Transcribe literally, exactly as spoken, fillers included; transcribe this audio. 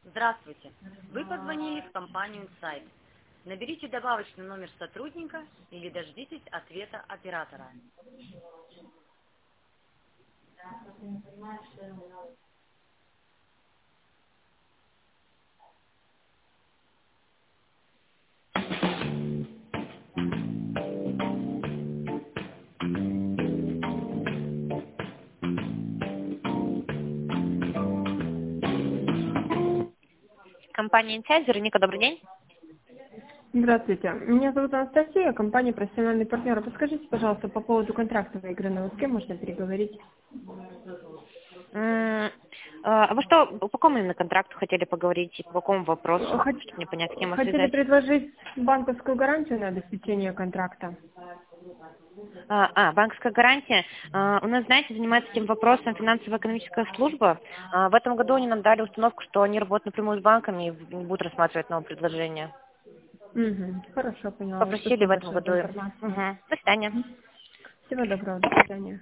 Здравствуйте. Вы позвонили в компанию Insight. Наберите добавочный номер сотрудника или дождитесь ответа оператора. Компания Insight, Вероника, добрый день. Здравствуйте. Меня зовут Анастасия, компания «Профессиональный партнер». Подскажите, пожалуйста, по поводу контракта выигранного, с кем можно переговорить? М, А вы что, по какому именно контракту хотели поговорить и по какому вопросу, Хот- чтобы мне понять, с кем вас Хотели связать? предложить банковскую гарантию на обеспечение контракта. А, а, банковская гарантия. А, у нас, знаете, занимается этим вопросом финансово-экономическая служба. А, в этом году они нам дали установку, что они работают напрямую с банками и не будут рассматривать новое предложение. Угу. Хорошо, поняла. Попросили в Спасибо этом большое за году. информацию. Угу. До свидания. Всего доброго, до свидания.